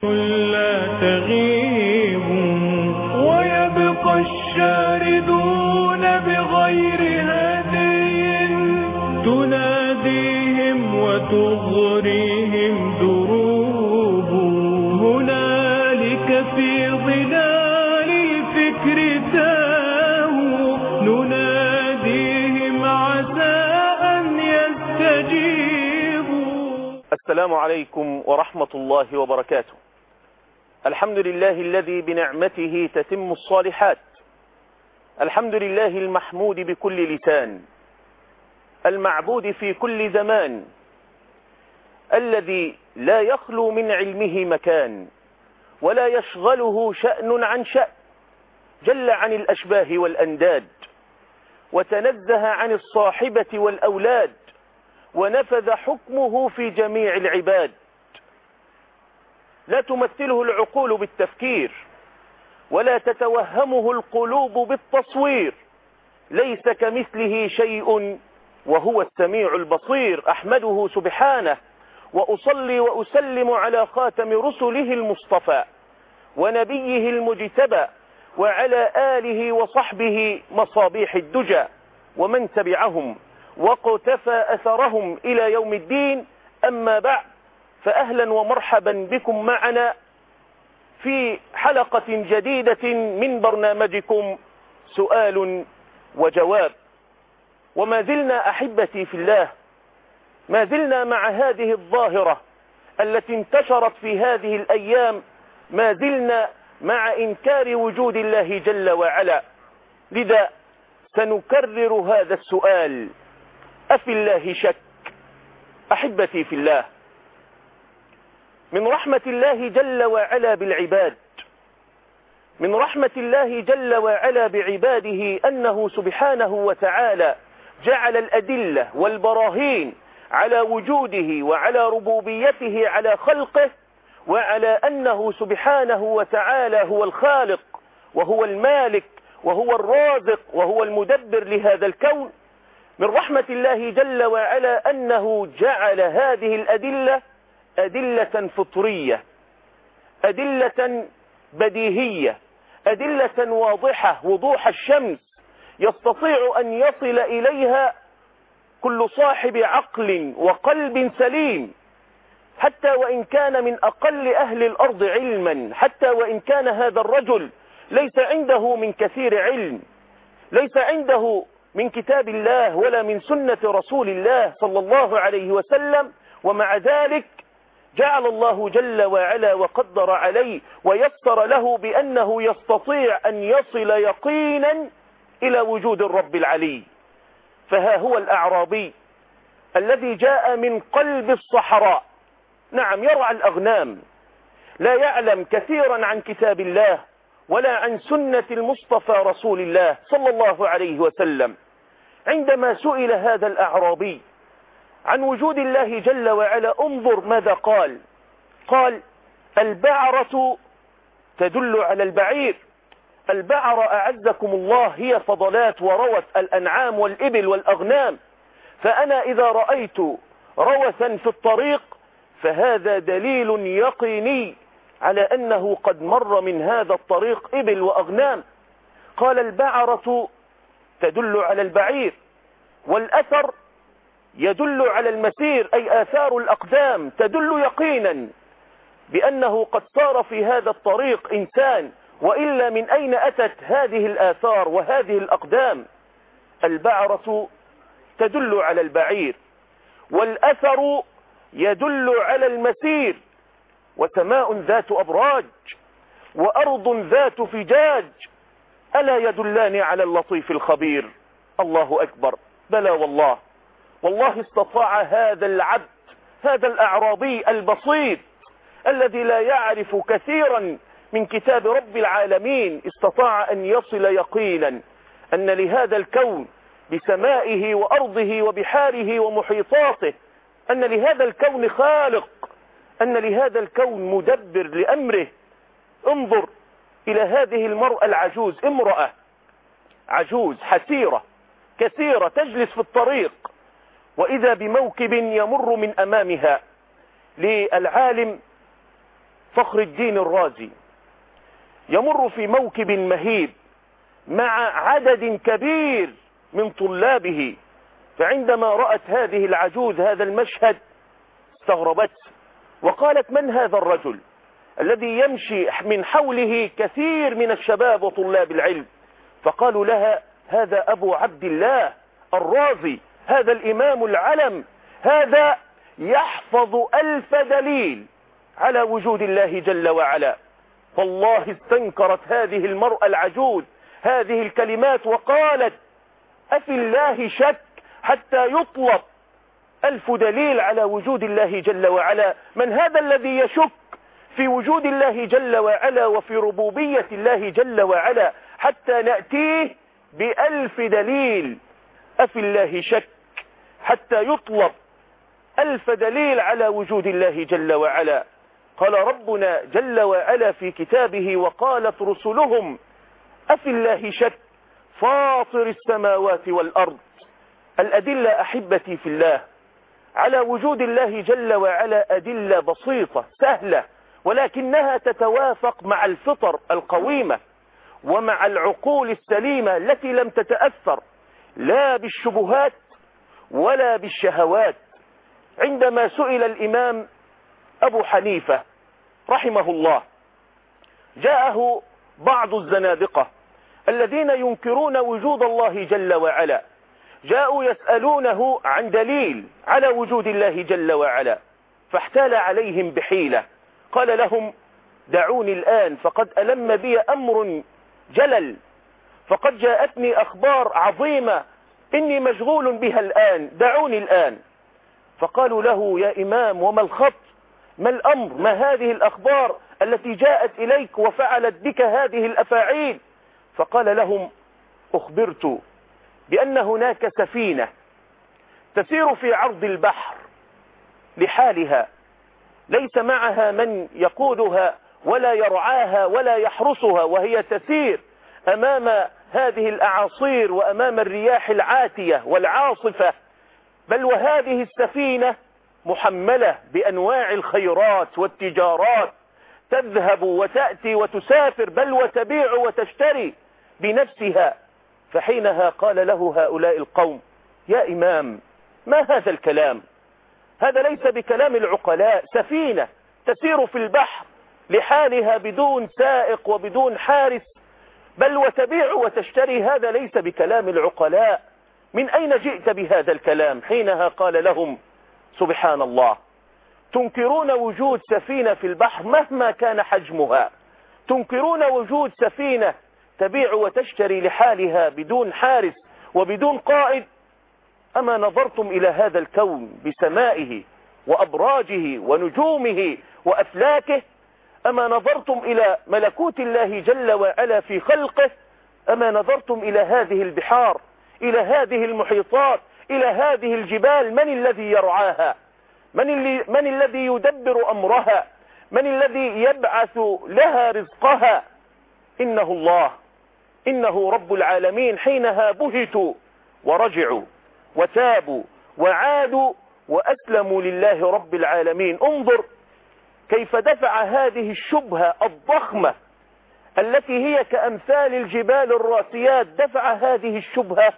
لا تغيب ويبقى الشاردون بغير هدي تناديهم وتغريهم دروب هنالك في ظلال الفكر تاهوا نناديهم عسى أن يستجيبوا. السلام عليكم ورحمة الله وبركاته. الحمد لله الذي بنعمته تتم الصالحات، الحمد لله المحمود بكل لسان، المعبود في كل زمان، الذي لا يخلو من علمه مكان ولا يشغله شأن عن شأن، جل عن الأشباه والأنداد وتنزه عن الصاحبة والأولاد ونفذ حكمه في جميع العباد. لا تمثله العقول بالتفكير ولا تتوهمه القلوب بالتصوير، ليس كمثله شيء وهو السميع البصير. أحمده سبحانه وأصلي وأسلم على خاتم رسله المصطفى ونبيه المجتبى وعلى آله وصحبه مصابيح الدجى ومن تبعهم واقتفى أثرهم إلى يوم الدين. أما بعد، فأهلا ومرحبا بكم معنا في حلقة جديدة من برنامجكم سؤال وجواب. وما زلنا أحبتي في الله، ما زلنا مع هذه الظاهرة التي انتشرت في هذه الأيام، ما زلنا مع إنكار وجود الله جل وعلا. لذا سنكرر هذا السؤال: أفي الله شك؟ أحبتي في الله، من رحمة الله جل وعلا بالعباد، من رحمة الله جل وعلا بعباده أنه سبحانه وتعالى جعل الأدلة والبراهين على وجوده وعلى ربوبيته على خلقه، وعلى أنه سبحانه وتعالى هو الخالق وهو المالك وهو الرازق وهو المدبر لهذا الكون. من رحمة الله جل وعلا أنه جعل هذه الأدلة أدلة فطرية، أدلة بديهية، أدلة واضحة وضوح الشمس يستطيع أن يصل إليها كل صاحب عقل وقلب سليم، حتى وإن كان من أقل أهل الأرض علما، حتى وإن كان هذا الرجل ليس عنده من كثير علم، ليس عنده من كتاب الله ولا من سنة رسول الله صلى الله عليه وسلم، ومع ذلك جعل الله جل وعلا وقدر عليه ويسر له بأنه يستطيع أن يصل يقينا إلى وجود الرب العلي. فها هو الأعرابي الذي جاء من قلب الصحراء، نعم يرعى الأغنام، لا يعلم كثيرا عن كتاب الله ولا عن سنة المصطفى رسول الله صلى الله عليه وسلم. عندما سئل هذا الأعرابي عن وجود الله جل وعلا، انظر ماذا قال. قال: البعرة تدل على البعير. البعرة أعزكم الله هي فضلات وروث الأنعام والإبل والأغنام، فأنا إذا رأيت روثا في الطريق فهذا دليل يقيني على أنه قد مر من هذا الطريق إبل وأغنام. قال: البعرة تدل على البعير، والأثر يدل على المسير، أي آثار الأقدام تدل يقينا بأنه قد صار في هذا الطريق إنسان، وإلا من أين أتت هذه الآثار وهذه الأقدام؟ البعرة تدل على البعير، والأثر يدل على المسير. وسماء ذات أبراج وأرض ذات فجاج ألا يدلان على اللطيف الخبير. الله أكبر. بلى والله، والله استطاع هذا العبد، هذا الأعرابي البسيط الذي لا يعرف كثيرا من كتاب رب العالمين، استطاع أن يصل يقينا أن لهذا الكون بسمائه وأرضه وبحاره ومحيطاته، أن لهذا الكون خالق، أن لهذا الكون مدبر لأمره. انظر إلى هذه المرأة العجوز، امرأة عجوز حسيرة كثيرة تجلس في الطريق، وإذا بموكب يمر من أمامها. للعالم فخر الدين الرازي يمر في موكب مهيب مع عدد كبير من طلابه، فعندما رأت هذه العجوز هذا المشهد استغربت وقالت: من هذا الرجل الذي يمشي من حوله كثير من الشباب وطلاب العلم؟ فقالوا لها: هذا أبو عبد الله الرازي، هذا الإمام العلم، هذا يحفظ 1000 دليل على وجود الله جل وعلا. فالله استنكرت هذه المرأة العجوز هذه الكلمات وقالت: أفي الله شك حتى يطلب 1000 دليل على وجود الله جل وعلا؟ من هذا الذي يشك في وجود الله جل وعلا وفي ربوبية الله جل وعلا حتى نأتيه ب1000 دليل؟ أفي الله شك حتى يطلب 1000 دليل على وجود الله جل وعلا. قال ربنا جل وعلا في كتابه: وقالت رسلهم أفي الله شك فاطر السماوات والأرض. الأدلة أحبتي في الله على وجود الله جل وعلا أدلة بسيطة سهلة، ولكنها تتوافق مع الفطر القويمة ومع العقول السليمة التي لم تتأثر لا بالشبهات ولا بالشهوات. عندما سئل الإمام أبو حنيفة رحمه الله، جاءه بعض الزنادقة الذين ينكرون وجود الله جل وعلا، جاءوا يسألونه عن دليل على وجود الله جل وعلا، فاحتال عليهم بحيلة. قال لهم: دعوني الآن فقد ألم بي أمر جلل، فقد جاءتني أخبار عظيمة إني مشغول بها الآن، دعوني الآن. فقالوا له: يا إمام وما الخط؟ ما الأمر؟ ما هذه الأخبار التي جاءت إليك وفعلت بك هذه الأفاعيل؟ فقال لهم: أخبرت بأن هناك سفينة تسير في عرض البحر لحالها، ليس معها من يقودها ولا يرعاها ولا يحرسها، وهي تسير أمام هذه الأعاصير وأمام الرياح العاتية والعاصفة، بل وهذه السفينة محملة بأنواع الخيرات والتجارات، تذهب وتأتي وتسافر، بل وتبيع وتشتري بنفسها. فحينها قال له هؤلاء القوم: يا إمام، ما هذا الكلام؟ هذا ليس بكلام العقلاء، سفينة تسير في البحر لحالها بدون سائق وبدون حارس، بل وتبيع وتشتري، هذا ليس بكلام العقلاء، من أين جئت بهذا الكلام؟ حينها قال لهم: سبحان الله، تنكرون وجود سفينة في البحر مهما كان حجمها، تنكرون وجود سفينة تبيع وتشتري لحالها بدون حارس وبدون قائد. أما نظرتم إلى هذا الكون بسمائه وأبراجه ونجومه وأفلاكه؟ أما نظرتم إلى ملكوت الله جل وعلا في خلقه؟ أما نظرتم إلى هذه البحار، إلى هذه المحيطات، إلى هذه الجبال؟ من الذي يرعاها؟ من الذي يدبر أمرها؟ من الذي يبعث لها رزقها؟ إنه الله، إنه رب العالمين. حينها بهتوا ورجعوا وتابوا وعادوا وأسلموا لله رب العالمين. انظر كيف دفع هذه الشبهة الضخمة التي هي كأمثال الجبال الراسيات، دفع هذه الشبهة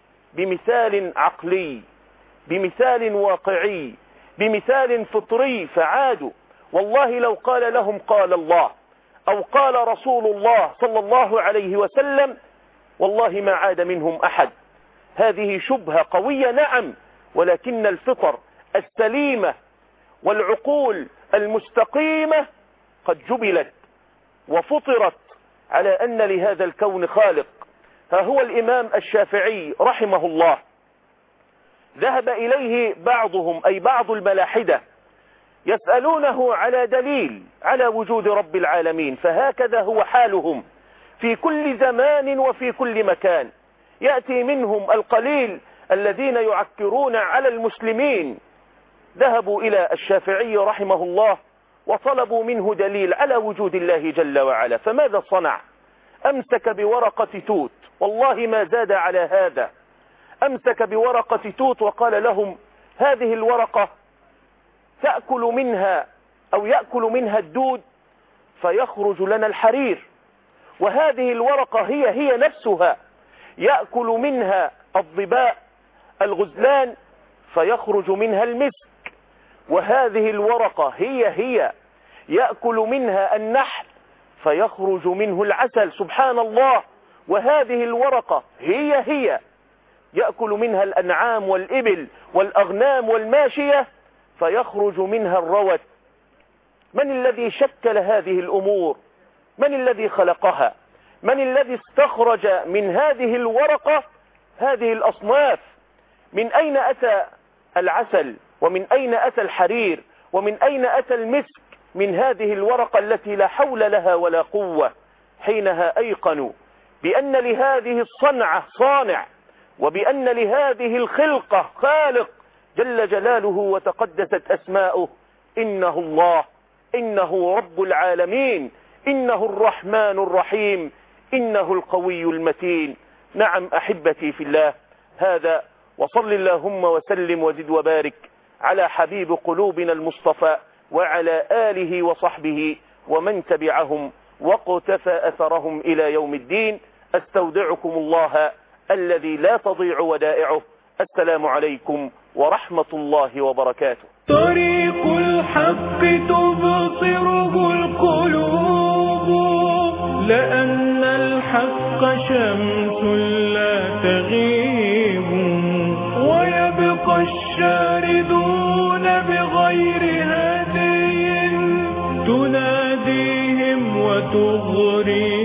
بمثال عقلي، بمثال واقعي، بمثال فطري، فعادوا. والله لو قال لهم قال الله أو قال رسول الله صلى الله عليه وسلم، والله ما عاد منهم أحد. هذه شبهة قوية نعم، ولكن الفطر السليمة والعقول المستقيمة قد جبلت وفطرت على أن لهذا الكون خالق. ها هو الإمام الشافعي رحمه الله ذهب إليه بعضهم، أي بعض الملاحدة، يسألونه على دليل على وجود رب العالمين، فهكذا هو حالهم في كل زمان وفي كل مكان. يأتي منهم القليل الذين يعكرون على المسلمين، ذهبوا إلى الشافعي رحمه الله وطلبوا منه دليل على وجود الله جل وعلا، فماذا صنع؟ أمسك بورقة توت، والله ما زاد على هذا، أمسك بورقة توت وقال لهم: هذه الورقة تأكل منها أو يأكل منها الدود فيخرج لنا الحرير. وهذه الورقة هي نفسها يأكل منها الظباء الغزلان فيخرج منها المسك. وهذه الورقة هي يأكل منها النحل فيخرج منه العسل. سبحان الله. وهذه الورقة هي يأكل منها الأنعام والإبل والأغنام والماشية فيخرج منها الروث. من الذي شكل هذه الأمور؟ من الذي خلقها؟ من الذي استخرج من هذه الورقة هذه الأصناف؟ من أين أتى العسل؟ ومن أين أتى الحرير؟ ومن أين أتى المسك؟ من هذه الورقة التي لا حول لها ولا قوة. حينها أيقنوا بأن لهذه الصنعة صانع، وبأن لهذه الخلقة خالق جل جلاله وتقدست أسماؤه. إنه الله، إنه رب العالمين، إنه الرحمن الرحيم، إنه القوي المتين. نعم أحبتي في الله، هذا وصل اللهم وسلم وزد وبارك على حبيب قلوبنا المصطفى وعلى آله وصحبه ومن تبعهم واقتفى أثرهم إلى يوم الدين. أستودعكم الله الذي لا تضيع ودائعه. السلام عليكم ورحمة الله وبركاته. طريق الحق تبصره القلوب، لأن الحق شمس لا تغيب، ويبقى الشاردون بغير هدي تناديهم وتغري